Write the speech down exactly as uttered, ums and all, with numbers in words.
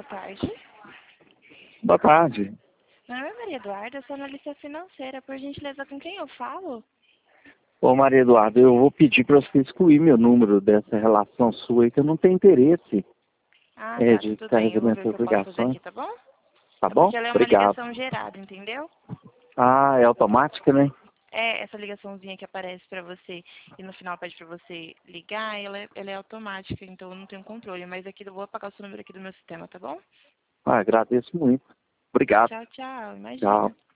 boa tarde. Boa tarde. Meu nome é Maria Eduarda, eu sou analista financeira. Por gentileza, com quem eu falo? Ô Maria Eduarda, eu vou pedir para você excluir meu número dessa relação sua aí, que eu não tenho interesse Ah, é, tá, de tudo bem. Eu vou ver o carregamento que de eu posso fazer obrigações. aqui, tá bom? Tá É bom? porque ela é uma Obrigado. ligação gerada, entendeu? Ah, é automática, né? É, essa ligaçãozinha que aparece pra você e no final pede pra você ligar, ela é, ela é automática, então eu não tenho controle. Mas aqui eu vou apagar o seu número aqui do meu sistema, tá bom? Ah, agradeço muito. Obrigado. Tchau, tchau. Tchau. Imagina.